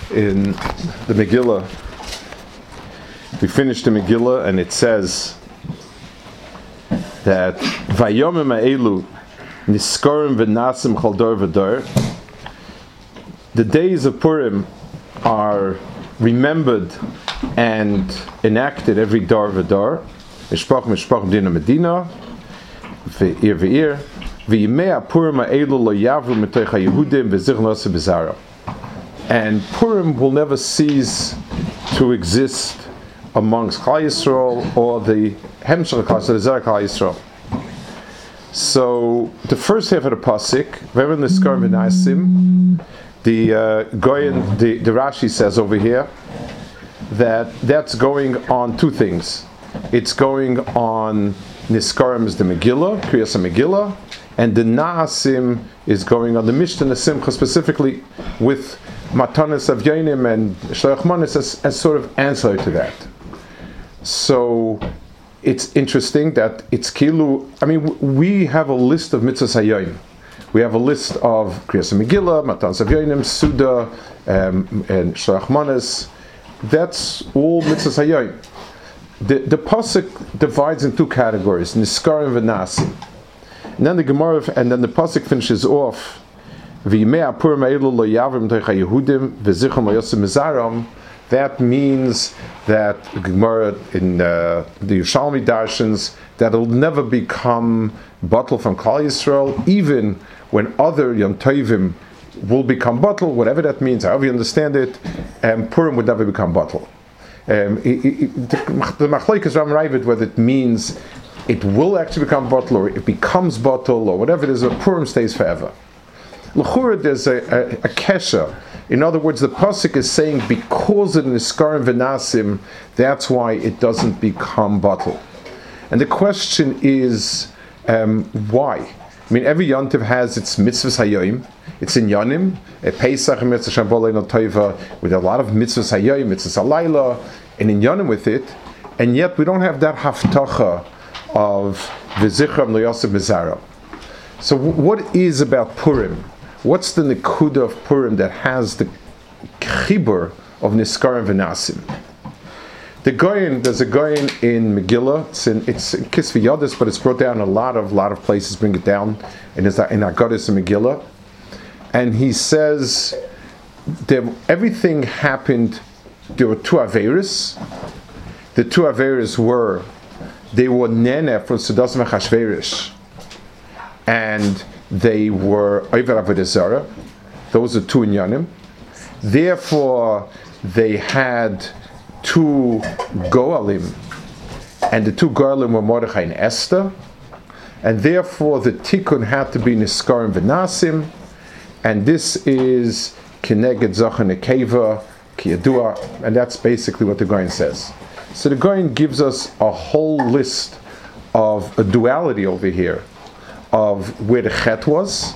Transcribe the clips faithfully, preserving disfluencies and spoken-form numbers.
in the Megillah. We finished the Megillah, and it says that Vayomim ha'elu niskorim v'nasim chol dor v'dor. The days of Purim are remembered and enacted every dor v'dor. Mishpach mishpach dina medina v'ir v'ir v'yimei ha'Purim ha'elu lo yavru mitoich ha'Yehudim v'zichron asa b'zara. And Purim will never cease to exist amongst Klal Yisrael or the Hemshech Klal Yisrael, Klal Yisrael. So the first half of the pasuk, Vayomim niskorim v'nasim, the uh, Goyen, the, the Rashi says over here that that's going on two things. It's going on Niskarim is the Megillah, Kriyas Megillah, and the Naasim is going on the Mishnah Simcha, specifically with Matanis of Yonim and Shloach Manis as, as sort of answer to that. So it's interesting that it's Kilu. I mean, we have a list of mitzvahs hayoim. We have a list of Kriyas Megillah, Matanis of Yonim, Suda, um, and Shloach Manis. That's all mitzvahs hayoim. The the pasuk divides in two categories: Niskarim v'Nasim. And then the Gemara, and then the pasuk finishes off. That means that the Gemara in uh, the Yerushalmi Darshans that it will never become bottle from Klal Yisrael, even when other Yom Tovim will become bottle, whatever that means, however you understand it, and Purim would never become bottle. Um, it, it, the Machlokes Ram Ravid, whether it means it will actually become bottle or it becomes bottle or whatever it is, but Purim stays forever. L'chura, there's a, a, a kesha. In other words, the pasuk is saying because of Niskarim v'Nasim, that's why it doesn't become bottle. And the question is, um, why? I mean, every yontiv has its mitzvahs hayoim. It's in Yonim, a Pesach mitzvah Shambolei no Toiva, with a lot of mitzvahs hayoim, mitzvahs halayla, and in Yonim with it, and yet we don't have that haftacha of v'zichram lo yosef mizara. So, w- what is about Purim? What's the nekuda of Purim that has the chibur of Niskarim v'Nasim? The Goyen, there's a Goyen in Megillah. It's in it's in Kisvei Yodis, but it's brought down in a lot of lot of places. Bring it down, and it's in Agadis and Megillah. And he says that everything happened. There were two averis. The two averis were they were nene from Sudas Mechashverish, and they were Over Avodah Zarah. Those are two inyanim. Therefore, they had two Goalim, and the two Goalim were Mordechai and Esther, and therefore the Tikkun had to be Niskarim v'Nasim, and this is Keneged Zochen Nekeva Kiyadua, and that's basically what the Goyen says. So the Goyen gives us a whole list of a duality over here, of where the chet was,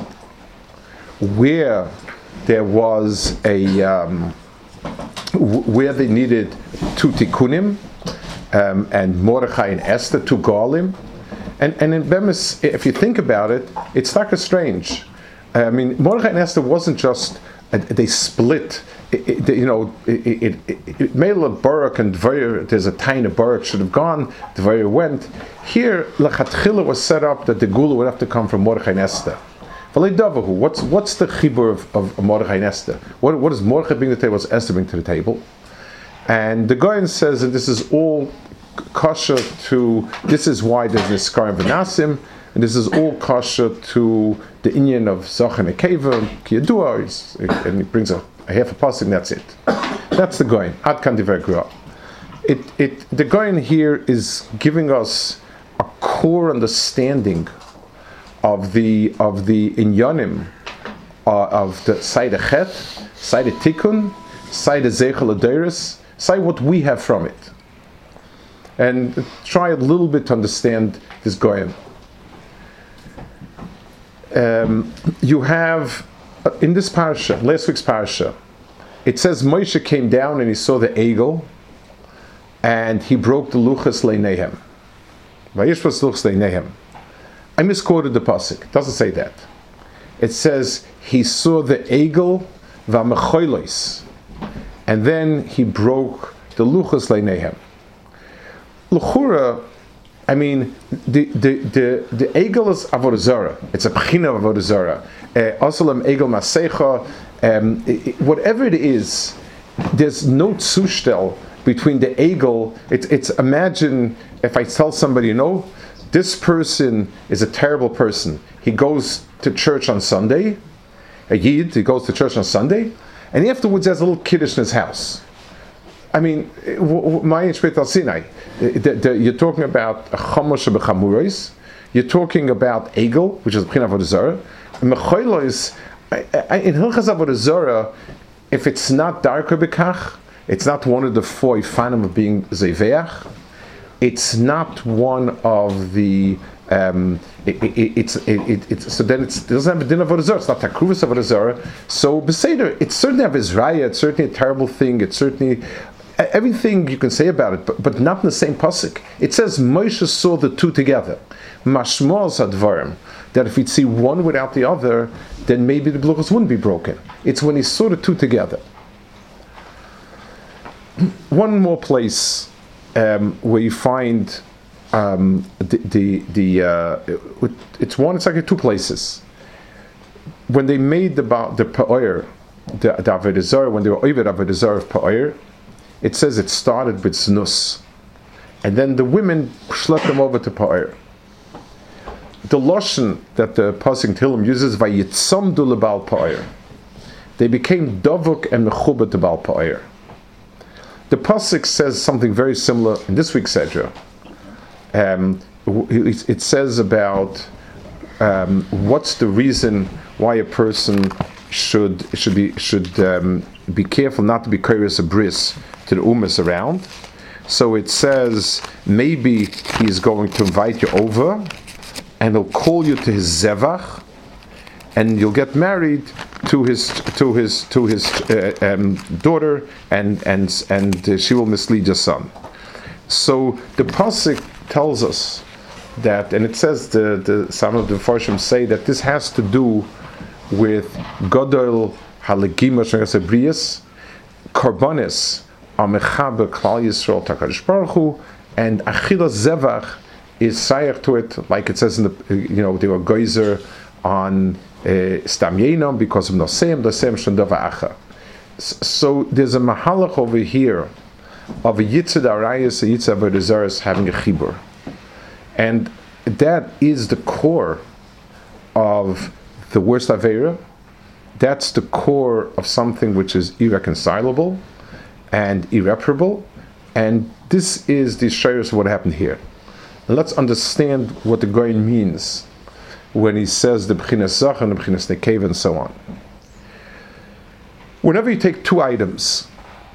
where there was a um, w- where they needed two tikkunim, um, and Mordechai and Esther, two galim, and and in Bemis, if you think about it, it's like a strange. I mean, Mordechai and Esther wasn't just uh, they split. It, it, you know, it, it, it, it Mela Barak and Dvayer, there's a tiny Barak should have gone, Dvayer went. Here, Lechatchila was set up that the Gula would have to come from Mordechai and Esther. What's what's the chibur of, of Mordechai and Esther? What, what does Mordechai bring to the table? What does Esther bring to the table? And the Goyen says that this is all kosher to, this is why there's Niskarim v'Nasim, and this is all kosher to the inyan of Zochen Nekeva, Kiyadua, and he brings a I have a passing, that's it. That's the Goyen. Ad kan divrei Gra. It it the Goyen here is giving us a core understanding of the of the inyanim uh, of the Side Chet, Side Tikkun, Side Zeichel Aderes, Side what we have from it, and try a little bit to understand this Goyen. Um, you have. In this parasha, last week's parasha, it says Moshe came down and he saw the eagle, and he broke the luchas leinehem. Vayishvas luchas leinehem. I misquoted the pasuk. It doesn't say that. It says he saw the eagle v'amecholos, and then he broke the luchos leinehem. L'chura, I mean, the the the the egel is avodah zarah. It's a pchina of avodah zarah. Asalam egel masecha. Whatever it is, there's no zustel between the egel. It's it's imagine if I tell somebody, you know, this person is a terrible person. He goes to church on Sunday, a yid. He goes to church on Sunday, and afterwards has a little kiddush in his house. I mean, my Shvet al Sinai. You're talking about a chomosh b'chamuros. You're talking about egel, which is b'china avodah zarah. Mechoilo is in hilchas avodah zarah. If it's not darker bekach, it's not one of the four ifanim of being zeveach. It's not one of the. Um, it, it, it's it, it, it's so then it's, it doesn't have a din of avodah zarah. It's not takruvus avodah zarah. So beseder, it's certainly a vizraya. It's certainly a terrible thing. It's certainly everything you can say about it, but, but not in the same pasuk. It says Moshe saw the two together. Mashmos advarim, that if he'd see one without the other, then maybe the blachos wouldn't be broken. It's when he saw the two together. One more place um, where you find um, the the, the uh, it, it's one. It's like two places. When they made the the pa'or, the the avodah zarah, when they were over avodah zarah of pa'or, it says it started with znus, and then the women schlepped them over to pa'or. The lashon that the pasuk Tehillim uses, vayitzamdu lebal pa'or, they became davuk and mechubah to bal pa'or. The pasuk says something very similar in this week's Sedra. Um, it, it says about um, what's the reason why a person should should be should um, be careful not to be curious a bris to the umas around. So it says maybe he's going to invite you over, and he'll call you to his zevach, and you'll get married to his to his to his uh, um, daughter, and and and uh, she will mislead your son. So the pasuk tells us that, and it says the the some of the Farshim say that this has to do with Godol Halagima Shagasabrias, Karbanis Amechabe Klal Yisrael Takadosh Baruch Hu, and Achila Zevach is sayach to it, like it says in the, you know, they were geyser on Stam Yenam because of Noseim, Noseim Shandava Acha. So there's a mahalach over here of a Yitzhak Arayas, a Yitzhak Avodah Zarah having a chibur, and that is the core of the worst Aveira. That's the core of something which is irreconcilable and irreparable, and this is the shayros of what happened here. And let's understand what the Goyin means when he says the B'chinas Zach and the B'chinas Nekev and so on. Whenever you take two items,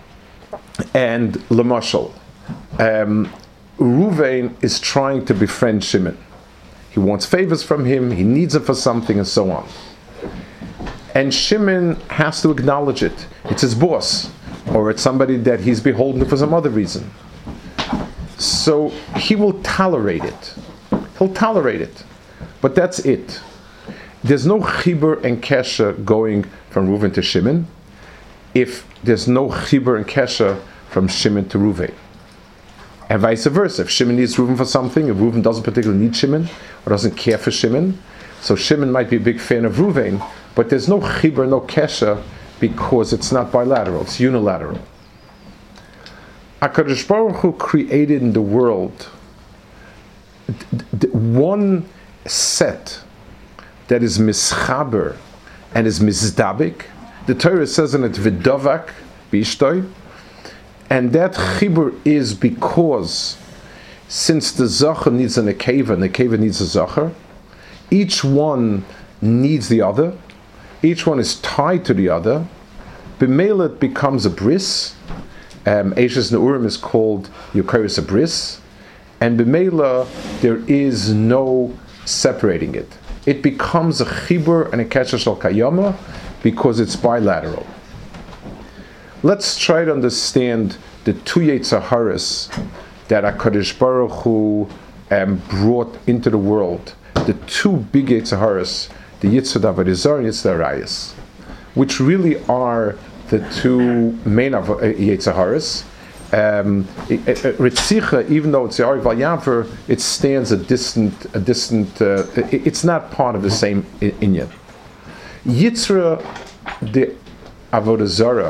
and Lamashal, um, Ruvain is trying to befriend Shimon. He wants favors from him, he needs it for something, and so on. And Shimon has to acknowledge it. It's his boss, or it's somebody that he's beholden to for some other reason. So he will tolerate it. He'll tolerate it. But that's it. There's no chibur and kesha going from Reuven to Shimon if there's no chibur and kesha from Shimon to Reuven. And vice versa. If Shimon needs Reuven for something, if Reuven doesn't particularly need Shimon, or doesn't care for Shimon, so Shimon might be a big fan of Reuven, but there's no chibur, no kesha, because it's not bilateral, it's unilateral. HaKadosh Baruch Hu created in the world d- d- one set that is mischaber and is mizdabik. The Torah says in it, v'davak b'ishtoi, and that chibur is because since the zacher needs a nekeva, nekeva needs a zacher, each one needs the other, each one is tied to the other. B'meila it becomes a bris. Um, Eishes Neurim is called Yokeres a bris, and b'meila there is no separating it. It becomes a chibur and a kesher shel kayama because it's bilateral. Let's try to understand the two Yetzer Haras that HaKadosh Baruch Hu um, brought into the world. The two big Yetzer Haras, the Yitzhak Avodah Zarah and Yitzhak Arayas, which really are the two main of Yetzer Haras. Um, Ritzicha, even though it's the Ari Valyaver, it stands a distant, a distant. Uh, it, it's not part of the same inyan. Yitzra, the Avodah Zarah,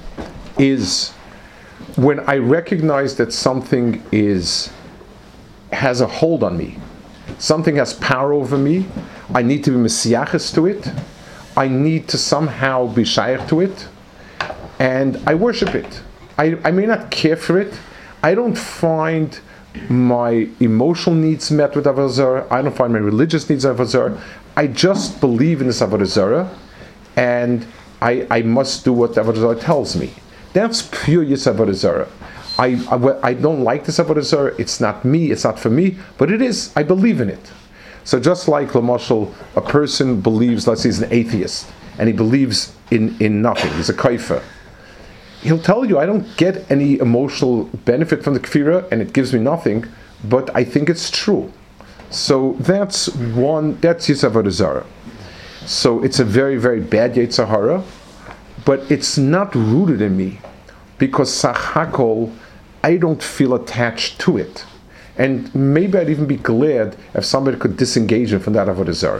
is when I recognize that something is has a hold on me, something has power over me. I need to be mesiaches to it. I need to somehow be shaykh to it, and I worship it. I, I may not care for it. I don't find my emotional needs met with Avodah Zarah. I don't find my religious needs Avodah Zarah. I just believe in this Avodah Zarah, and I, I must do what Avodah Zarah tells me. That's pure Yitz Avodah Zarah. I, I, I don't like this Avodah Zarah. It's not me. It's not for me. But it is. I believe in it. So just like Lamashal, a person believes, let's say he's an atheist, and he believes in, in nothing. He's a kaifa. He'll tell you, I don't get any emotional benefit from the kfira, and it gives me nothing, but I think it's true. So that's one, that's Yitz Avodah Zarah. So it's a very, very bad Yetzer Hara, but it's not rooted in me, because Sachakol, I don't feel attached to it. And maybe I'd even be glad if somebody could disengage him from that Avodah Zarah.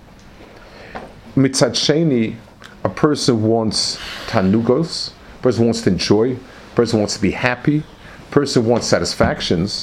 Mitzad Sheni, a person wants tanugos, a person wants to enjoy, a person wants to be happy, a person wants satisfactions,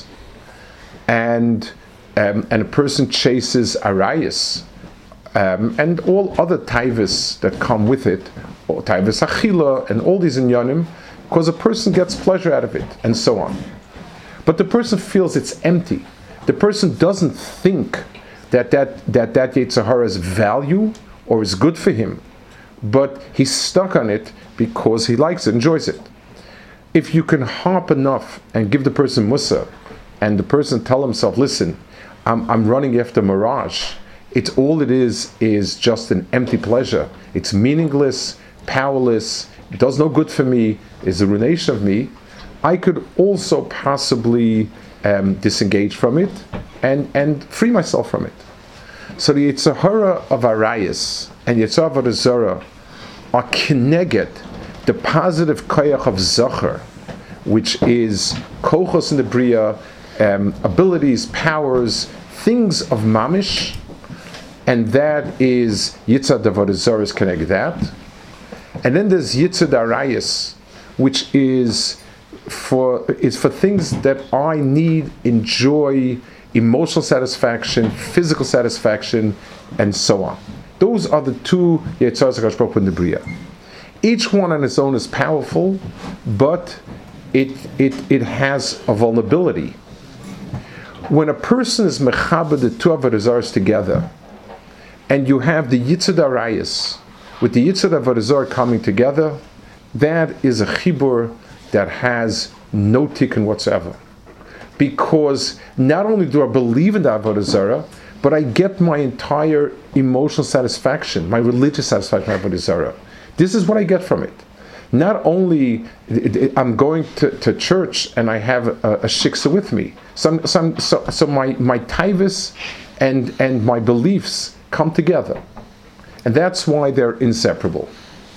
and um, and a person chases arayas, um, and all other taivas that come with it, or taivas achila, and all these inyanim, because a person gets pleasure out of it, and so on. But the person feels it's empty. The person doesn't think that that that, that Yetzer Hara is value or is good for him, but he's stuck on it because he likes it, enjoys it. If you can harp enough and give the person musa, and the person tell himself, listen, I'm, I'm running after mirage, it's all it is is just an empty pleasure. It's meaningless, powerless, it does no good for me, is a ruination of me. I could also possibly um, disengage from it and, and free myself from it. So the Yetzer Hara of Arayas and Yetzer Avodah Zarah are kineged the positive koyach of Zachar, which is kochos in the Bria, um, abilities, powers, things of mamish, and that is Yitzhak Avodah Zarah is kineged that. And then there's Yitzhak Arayas, which is for it's for things that I need, enjoy, emotional satisfaction, physical satisfaction, and so on. Those are the two Yetzaras HaKadosh Baruch Hu in the Bria. Each one on its own is powerful, but it it it has a vulnerability. When a person is mechaber the two Avodah Zarahs together, and you have the Yitzhak Arayas with the Yitzhak Avodah Zarah coming together, that is a chibur that has no tikkun whatsoever. Because not only do I believe in the Avodah Zarah, but I get my entire emotional satisfaction, my religious satisfaction from Avodah Zarah. This is what I get from it. Not only I'm going to, to church and I have a, a shiksa with me. Some, some, so, so my, my taivas and, and my beliefs come together. And that's why they're inseparable.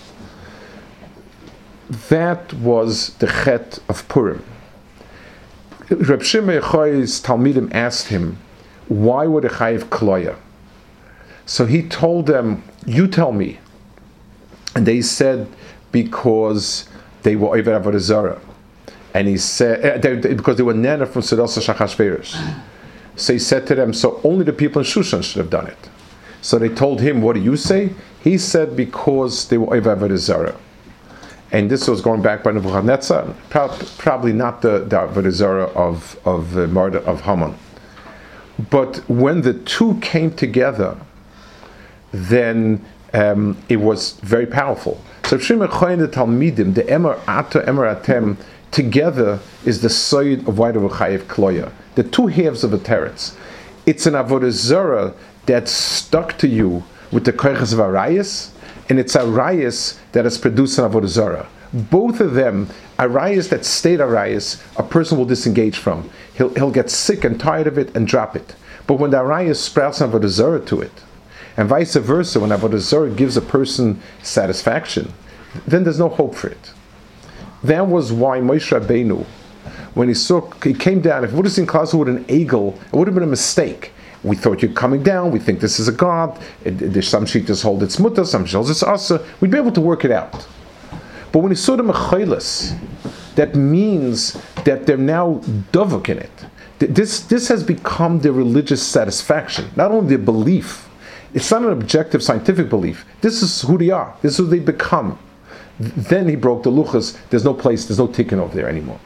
That was the chet of Purim. Reb Shimon Yochai's Talmidim asked him, why would a chayiv kloya? So he told them, you tell me. And they said, because they were Oived Avodah Zarah. And he said, uh, they, they, because they were Nana from Sedos Shachashverosh. So he said to them, so only the people in Shushan should have done it. So they told him, what do you say? He said, because they were Oived Avodah Zarah. And this was going back by Nebuchadnezzar, probably not the, the Avodah Zarah of of uh, Marda, of Haman. But when the two came together, then um, it was very powerful. So Shimon Chayin the Talmidim, the Emer Ata Emer Atem, together is the side of Vayda V'chayev Kloya, the two halves of a teretz. It's an Avodah Zarah that's stuck to you with the koyches of Arayas, and it's Arayas that is produced in Avodah Zarah. Both of them, Arayas that stayed Arayas, a person will disengage from. He'll, he'll get sick and tired of it and drop it. But when the Arayas sprouts an Avodah Zarah to it, and vice versa, when Avodah Zarah gives a person satisfaction, then there's no hope for it. That was why Moshe Rabbeinu, when he saw, he came down, if it would have seen Klal with an eagle, it would have been a mistake. We thought you're coming down, we think this is a god, it, there's some shittas hold its mutter, some shittas hold its asa, we'd be able to work it out. But when he saw the mechoilas, that means that they're now dovuk in it. This, this has become their religious satisfaction, not only their belief. It's not an objective scientific belief. This is who they are, this is who they become. Then he broke the luchas, there's no place, there's no tikkun over there anymore.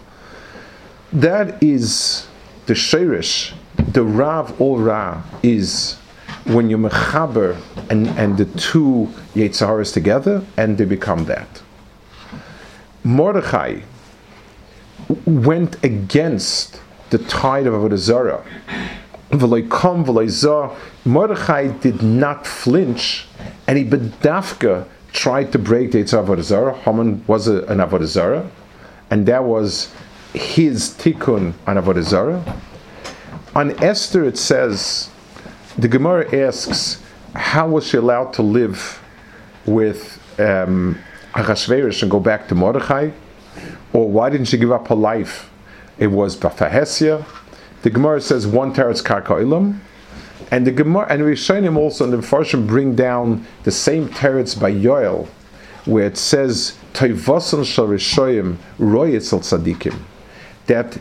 That is the sheirish. The Rav Ol Ra is when you mechaber and, and the two Yetzaharas together, and they become that. Mordechai went against the tide of Avodah Zarah. V'lo kam v'lo zah. Mordechai did not flinch, and he bedafka tried to break the Yetzer Avodah Zarah. Haman was a, an Avodah Zarah, and that was his tikkun on Avodah Zarah. On Esther, it says, the Gemara asks, how was she allowed to live with um, Achashverosh and go back to Mordechai? Or why didn't she give up her life? It was Bafahesia. The Gemara says one teretz karka ilam, and the Gemara and Rishonim also in the Farshim bring down the same teretz by Yoel, where it says Toivason shel Rishoyim royetz al tzadikim. That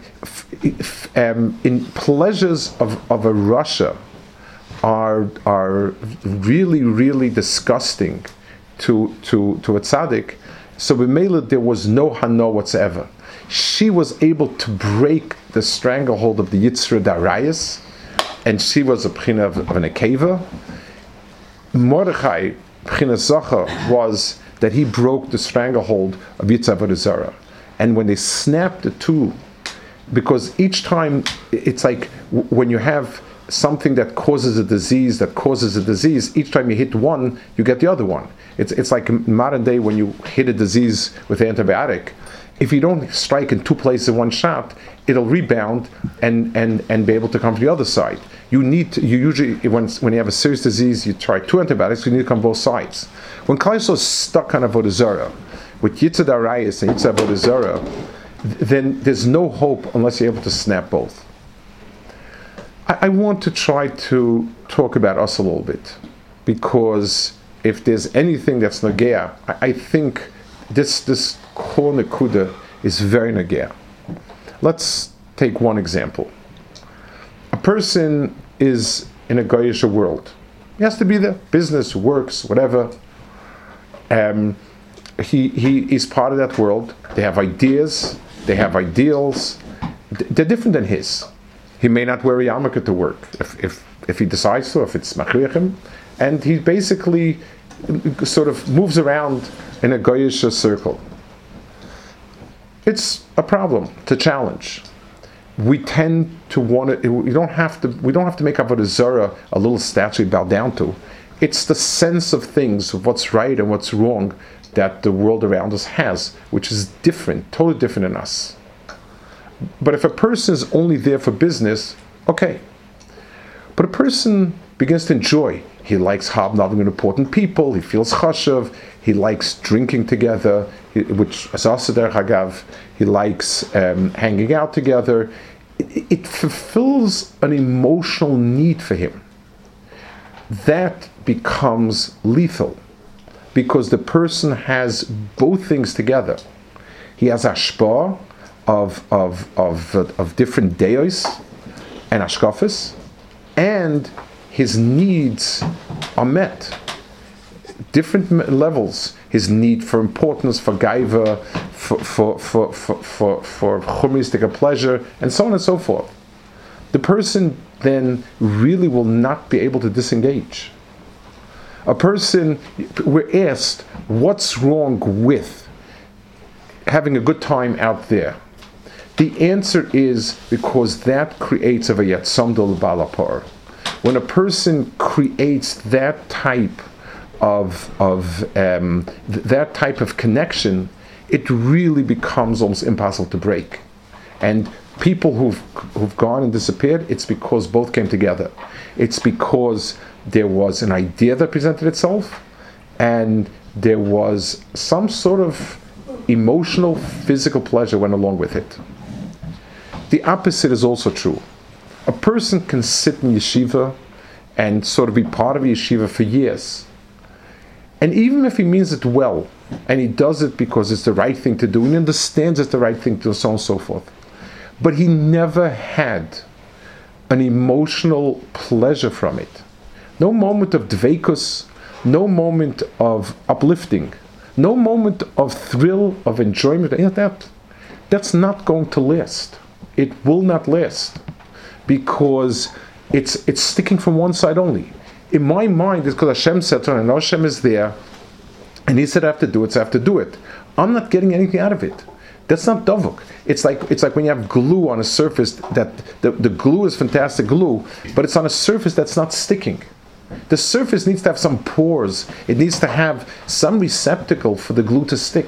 um, in pleasures of, of a Russia are are really really disgusting to to to a tzaddik. So b'meila there was no hana whatsoever. She was able to break the stranglehold of the Yitzra Darayas, and she was a pchina of, of an akeva. Mordechai pchina zacha was that he broke the stranglehold of Yitzra Avodah Zarah, and when they snapped the two. Because each time, it's like when you have something that causes a disease, that causes a disease, each time you hit one, you get the other one. It's it's like modern day when you hit a disease with an antibiotic. If you don't strike in two places in one shot, it'll rebound and, and, and be able to come to the other side. You need to, you usually, when, when you have a serious disease, you try two antibiotics, you need to come both sides. When Klal Yisrael is stuck on Avodah Zarah, with Yitzhak Arayis and Yitzhak Avodah Zarah, then there's no hope unless you're able to snap both. I, I want to try to talk about us a little bit, because if there's anything that's nagea, I, I think this this kol nekuda is very nagea. Let's take one example. A person is in a goyish world. He has to be there. Business, works, whatever. Um, he he is part of that world. They have ideas. They have ideals. They're different than his. He may not wear a yarmulke to work if, if if he decides to, if it's machriachim, and he basically sort of moves around in a goyish circle. It's a problem, it's a challenge. We tend to want to. We don't have to. We don't have to make Avodah Zarah a little statue to bow down to. It's the sense of things, of what's right and what's wrong, that the world around us has, which is different, totally different than us. But if a person is only there for business, okay. But a person begins to enjoy. He likes hobnobbing with important people. He feels chashav. He likes drinking together, which as Asader Hagav, he likes um, hanging out together. It, it fulfills an emotional need for him. That becomes lethal, because the person has both things together. He has ashpah of of of of different deos and ashkafis, and his needs are met. Different levels. His need for importance, for gaiva, for for for for for, for chumistic pleasure, and so on and so forth. The person then really will not be able to disengage. A person, we're asked, what's wrong with having a good time out there? The answer is because that creates a vayatzamdol balapar. When a person creates that type of of um, th- that type of connection, it really becomes almost impossible to break. And people who've who've gone and disappeared, it's because both came together. It's because there was an idea that presented itself, and there was some sort of emotional, physical pleasure went along with it. The opposite is also true. A person can sit in yeshiva and sort of be part of yeshiva for years. And even if he means it well, and he does it because it's the right thing to do, and he understands it's the right thing to do, so on and so forth, but he never had an emotional pleasure from it. No moment of dveikus, no moment of uplifting, no moment of thrill, of enjoyment. That, that's not going to last. It will not last, because it's it's sticking from one side only. In my mind, it's because Hashem said, and Hashem is there, and He said I have to do it, so I have to do it. I'm not getting anything out of it. That's not davuk. It's like it's like when you have glue on a surface that the, the glue is fantastic glue, but it's on a surface that's not sticking. The surface needs to have some pores. It needs to have some receptacle for the glue to stick.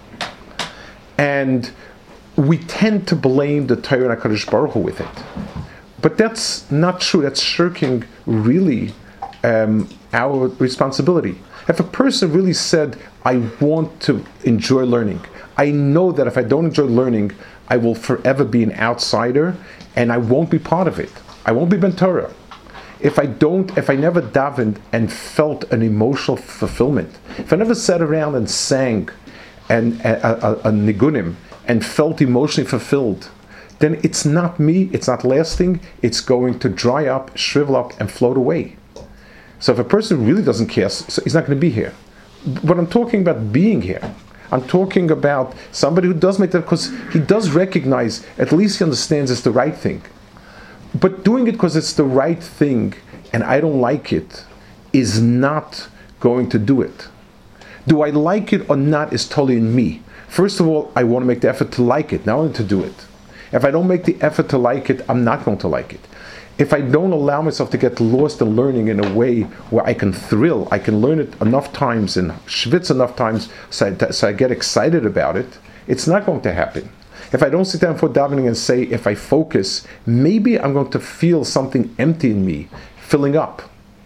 And we tend to blame the Torah and HaKadosh Baruch Hu with it. But that's not true. That's shirking really um, our responsibility. If a person really said, I want to enjoy learning, I know that if I don't enjoy learning, I will forever be an outsider and I won't be part of it. I won't be Ben Torah. If I don't, if I never davened and felt an emotional fulfillment, if I never sat around and sang and a, a, a nigunim and felt emotionally fulfilled, then it's not me, it's not lasting, it's going to dry up, shrivel up, and float away. So if a person really doesn't care, so he's not going to be here. But I'm talking about being here. I'm talking about somebody who does make that because he does recognize, at least he understands it's the right thing. But doing it because it's the right thing and I don't like it is not going to do it. Do I like it or not is totally in me. First of all, I want to make the effort to like it, not only to do it. If I don't make the effort to like it, I'm not going to like it. If I don't allow myself to get lost in learning in a way where I can thrill, I can learn it enough times and schwitz enough times so I, so I get excited about it, it's not going to happen. If I don't sit down for davening and say, if I focus, maybe I'm going to feel something empty in me, filling up.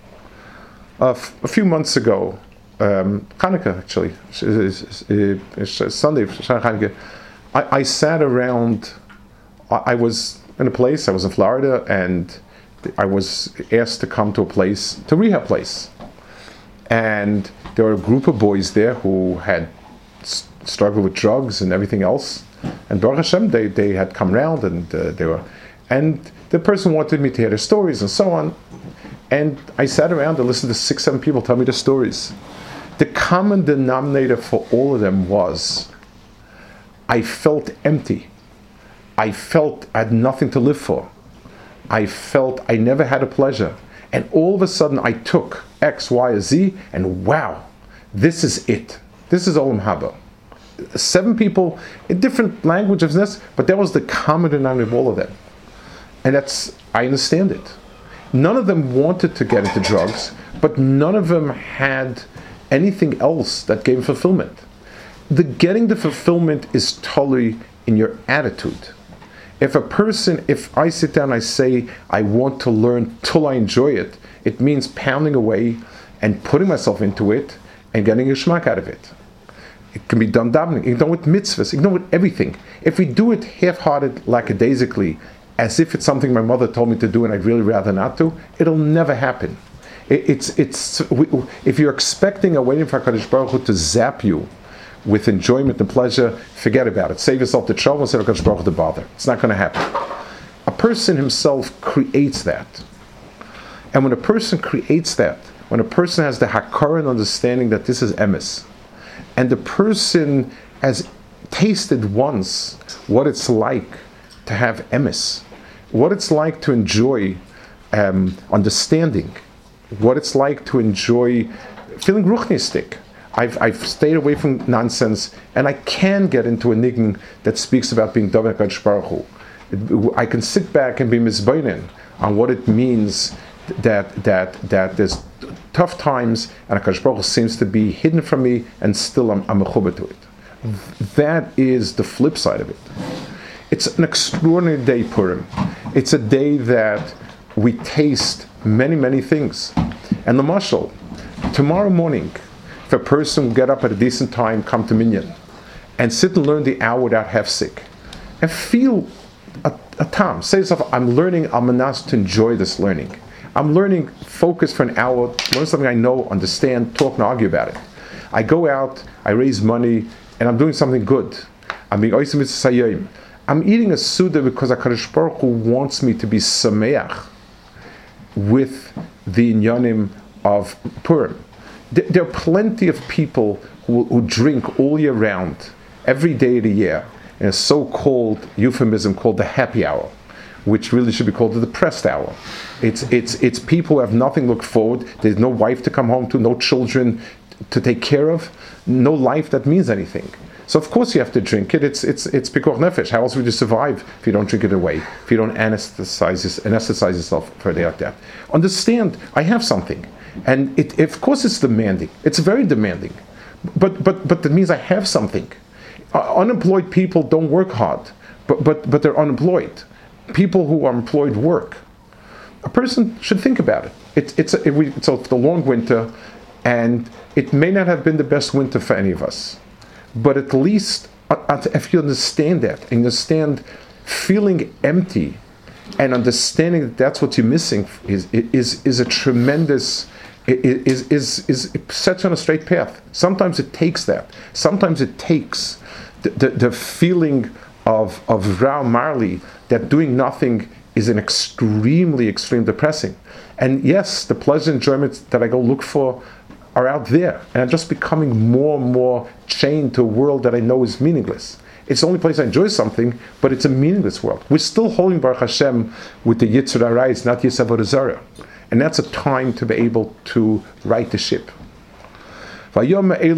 Uh, f- a few months ago, um, Hanukkah actually, uh, Sunday, Hanukkah, I, I sat around, I, I was in a place, I was in Florida, and I was asked to come to a place, to a rehab place. And there were a group of boys there who had s- struggled with drugs and everything else. And Baruch Hashem, they, they had come round and uh, they were, and the person wanted me to hear their stories and so on. And I sat around and listened to six, seven people tell me their stories. The common denominator for all of them was, I felt empty. I felt I had nothing to live for. I felt I never had a pleasure. And all of a sudden I took X, Y, or Z, and wow, this is it. This is Olam Haba. Seven people in different languages, but that was the common denominator of all of them. And that's, I understand it. None of them wanted to get into drugs, but none of them had anything else that gave fulfillment. The getting the fulfillment is totally in your attitude. If a person, if I sit down and I say, I want to learn till I enjoy it, it means pounding away and putting myself into it and getting a schmack out of it. It can be done davening, it can be done with mitzvahs, it can be done with everything. If we do it half-hearted, lackadaisically, as if it's something my mother told me to do and I'd really rather not do, it'll never happen. It, it's, it's, we, if you're expecting or waiting for HaKadosh Baruch Hu to zap you with enjoyment and pleasure, forget about it. Save yourself the trouble and say HaKadosh Baruch Hu to bother. It's not going to happen. A person himself creates that. And when a person creates that, when a person has the hakara and understanding that this is emes, and the person has tasted once what it's like to have emes, what it's like to enjoy um, understanding, what it's like to enjoy feeling ruchnistic. I've, I've stayed away from nonsense, and I can get into a niggin that speaks about being Daven HaKadosh Baruch Hu. I can sit back and be mizbeinin on what it means that that that there's tough times, and HaKadosh Baruch Hu seems to be hidden from me, and still I'm, I'm mechuber to it. That is the flip side of it. It's an extraordinary day, Purim. It's a day that we taste many, many things. And the mashal, tomorrow morning, if a person will get up at a decent time, come to Minyan, and sit and learn the hour without hefsek, and feel a, a time, say to yourself, I'm learning, I'm manas to enjoy this learning. I'm learning, focus for an hour, learn something I know, understand, talk and argue about it. I go out, I raise money, and I'm doing something good. I'm being oisim mitzvayim. I'm eating a Suda because HaKadosh Baruch Hu wants me to be sameach with the inyanim of Purim. There are plenty of people who, who drink all year round, every day of the year, in a so-called euphemism called the happy hour, which really should be called the depressed hour. It's it's it's people who have nothing to look forward. There's no wife to come home to, no children to take care of, no life that means anything. So of course you have to drink it. It's it's it's pikuach nefesh. How else would you survive if you don't drink it away? If you don't anesthetize, anesthetize yourself for a day like that? Understand, I have something, and it of course it's demanding. It's very demanding, but but but that means I have something. Uh, unemployed people don't work hard, but but but they're unemployed. People who are employed work. A person should think about it. It's it's a, it, we, it's a, the long winter, and it may not have been the best winter for any of us. But at least, uh, if you understand that, and understand feeling empty, and understanding that that's what you're missing is is is a tremendous, is is is it sets you on a straight path. Sometimes it takes that. Sometimes it takes the the, the feeling of of Rav Marley that doing nothing is an extremely, extreme depressing. And yes, the pleasure enjoyments that I go look for are out there, and I'm just becoming more and more chained to a world that I know is meaningless. It's the only place I enjoy something, but it's a meaningless world. We're still holding Baruch Hashem with the Yitzhak Hara, it's not Yisrael Avodah Zarah. And that's a time to be able to right the ship. Every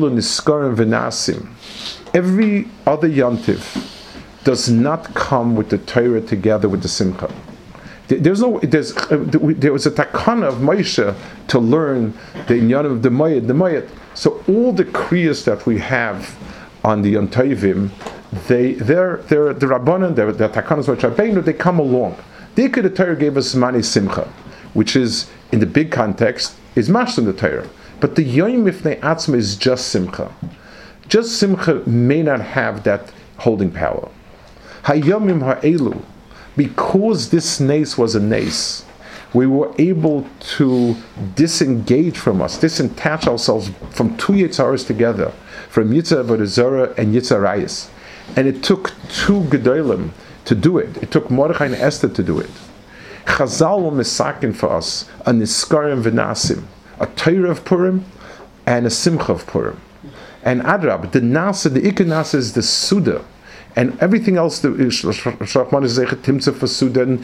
other Yontiv does not come with the Torah together with the Simcha. There's no, there's, uh, there was a takana of Moshe to learn the inyan of the Mayat, the Mayat. So all the kriyas that we have on the Yontovim, they, they're, they're the Rabbanan, they're the takanas of Rabbeinu, they come along. The Ikar the Torah gave us Mani Simcha, which is, in the big context, is Mashlim the Torah. But the Yom Mifnei Atzma is just Simcha. Just Simcha may not have that holding power. Hayomim ha'elu, because this nace was a nace, we were able to disengage from us, disattach ourselves from two Yitzaras together, from Yitzhak Avodah Zarah and Yitzhak Rayis. And it took two Gedolim to do it. It took Mordechai and Esther to do it. Chazal were misakin for us a Niskarim v'Nasim, a Torah of Purim and a Simcha of Purim. And Adrab, the Nasa, the Ikar Nasa is the Suda. And everything else, the Shlachman is Timtza for Sudan,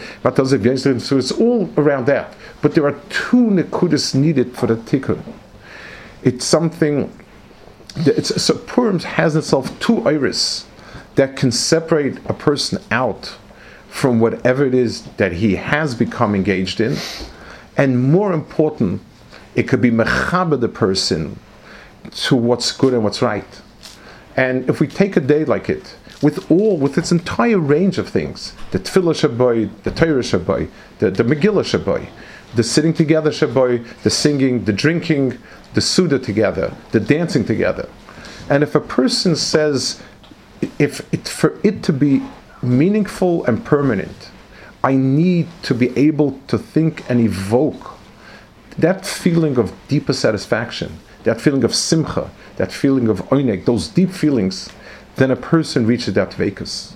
so it's all around that. But there are two nekudas needed for the tikkun. It's something, that it's, so Purim has in itself two iris that can separate a person out from whatever it is that he has become engaged in. And more important, it could be mechaber the person to what's good and what's right. And if we take a day like it, with all, with its entire range of things, the Tefillah Shabbai, the Torah Shabbai, the, the Megillah Shabbai, the sitting together Shabbai, the singing, the drinking, the Suda together, the dancing together. And if a person says, if it, for it to be meaningful and permanent, I need to be able to think and evoke that feeling of deeper satisfaction, that feeling of simcha, that feeling of oineg, those deep feelings, then a person reaches that vekas.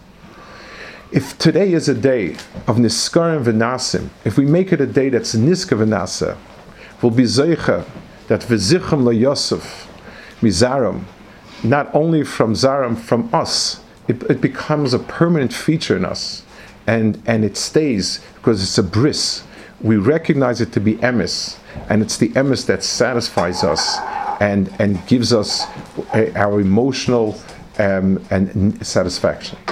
If today is a day of niskarim v'nasim, if we make it a day that's niska v'nasa, we'll be zeicha that v'zichim le'yosef mizaram, not only from zaram, from us, it, it becomes a permanent feature in us, and and it stays because it's a bris. We recognize it to be emes, and it's the emes that satisfies us and and gives us our emotional Um, and satisfaction.